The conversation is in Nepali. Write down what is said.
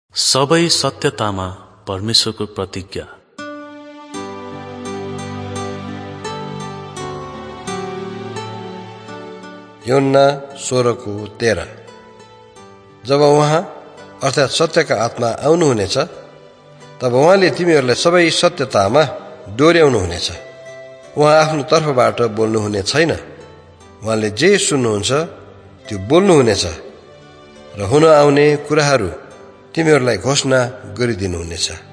सबै सत्यतामा परमेश्वरको प्रतिज्ञा। यूहन्ना 16:13। जब उहाँ अर्थात् सत्यका आत्मा आउनुहुनेछ तब उहाँले तिमीहरूलाई सबै सत्यतामा डोर्याउनुहुनेछ। उहाँ आफ्नो तर्फबाट बोल्नुहुने छैन, उहाँले जे सुन्नुहुन्छ त्यो बोल्नुहुनेछ र हुन आउने कुराहरू तिमीहरूलाई घोषणा गरिदिनुहुनेछ।